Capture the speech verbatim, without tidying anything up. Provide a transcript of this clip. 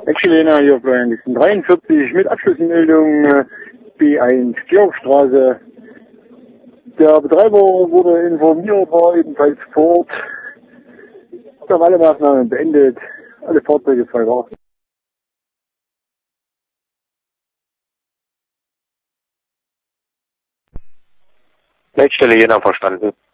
Excelena hier auf dreiundvierzig mit Abschlussmeldung äh, B eins Georgstraße. Der Betreiber wurde informiert, war ebenfalls vor Ort. Ich habe alle Maßnahmen beendet, alle Fahrzeuge frei war. Leitstelle Jena verstanden.